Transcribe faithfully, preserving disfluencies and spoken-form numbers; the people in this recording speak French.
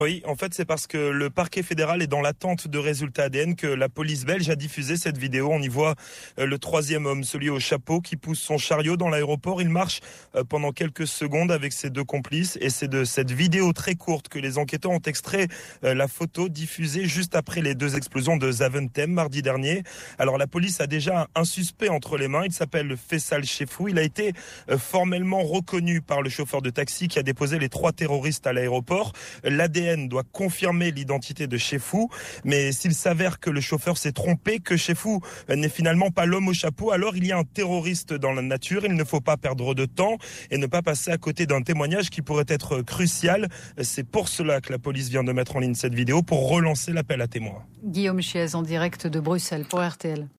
Oui, en fait, c'est parce que le parquet fédéral est dans l'attente de résultats A D N que la police belge a diffusé cette vidéo. On y voit le troisième homme, celui au chapeau, qui pousse son chariot dans l'aéroport. Il marche pendant quelques secondes avec ses deux complices et c'est de cette vidéo très courte que les enquêteurs ont extrait la photo diffusée juste après les deux explosions de Zaventem mardi dernier. Alors la police a déjà un suspect entre les mains. Il s'appelle Faisal Chefou. Il a été formellement reconnu par le chauffeur de taxi qui a déposé les trois terroristes à l'aéroport. L'A D N doit confirmer l'identité de Chefou, mais s'il s'avère que le chauffeur s'est trompé, que Chefou n'est finalement pas l'homme au chapeau, alors il y a un terroriste dans la nature. Il ne faut pas perdre de temps et ne pas passer à côté d'un témoignage qui pourrait être crucial. C'est pour cela que la police vient de mettre en ligne cette vidéo, pour relancer l'appel à témoins. Guillaume Chiez en direct de Bruxelles pour R T L.